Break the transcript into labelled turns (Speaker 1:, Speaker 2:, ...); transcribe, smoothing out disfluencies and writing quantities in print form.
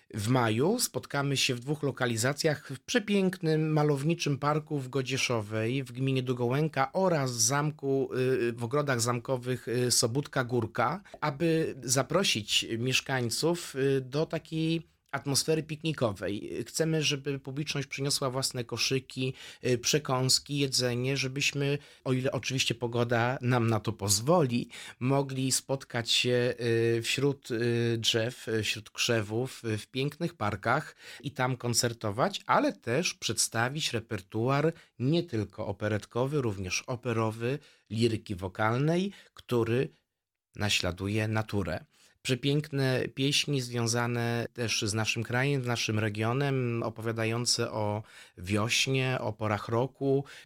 Speaker 1: W maju spotkamy się w 2 lokalizacjach w przepięknym, malowniczym parku w Godzieszowej w gminie Dugołęka oraz w ogrodach zamkowych Sobótka Górka, aby zaprosić mieszkańców do takiej atmosfery piknikowej. Chcemy, żeby publiczność przyniosła własne koszyki, przekąski, jedzenie, żebyśmy, o ile oczywiście pogoda nam na to pozwoli, mogli spotkać się wśród drzew, wśród krzewów, w pięknych parkach i tam koncertować, ale też przedstawić repertuar nie tylko operetkowy, również operowy, liryki wokalnej, który naśladuje naturę. Przepiękne pieśni związane też z naszym krajem, z naszym regionem, opowiadające o wiośnie, o porach roku.